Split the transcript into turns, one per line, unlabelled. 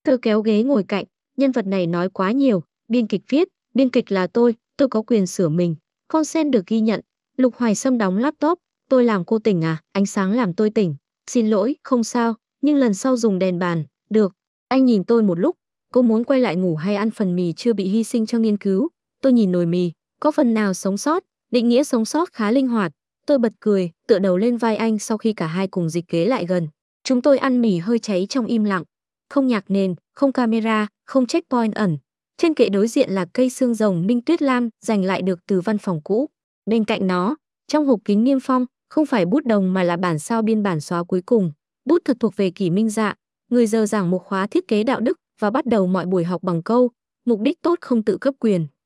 Thư kéo ghế ngồi cạnh, nhân vật này nói quá nhiều, biên kịch viết, biên kịch là tôi có quyền sửa mình. Consent được ghi nhận. Lục Hoài Sâm đóng laptop, tôi làm cô tỉnh à, ánh sáng làm tôi tỉnh. Xin lỗi, không sao, nhưng lần sau dùng đèn bàn, được. Anh nhìn tôi một lúc, cô muốn quay lại ngủ hay ăn phần mì chưa bị hy sinh cho nghiên cứu. Tôi nhìn nồi mì, có phần nào sống sót, định nghĩa sống sót khá linh hoạt. Tôi bật cười, tựa đầu lên vai anh sau khi cả hai cùng dịch kế lại gần. Chúng tôi ăn mì hơi cháy trong im lặng. Không nhạc nền, không camera, không checkpoint ẩn. Trên kệ đối diện là cây xương rồng Minh Tuyết Lam giành lại được từ văn phòng cũ. Bên cạnh nó, trong hộp kính niêm phong, không phải bút đồng mà là bản sao biên bản xóa cuối cùng. Bút thực thuộc về Kỷ Minh Dạ, người giờ giảng một khóa thiết kế đạo đức và bắt đầu mọi buổi học bằng câu: mục đích tốt không tự cấp quyền.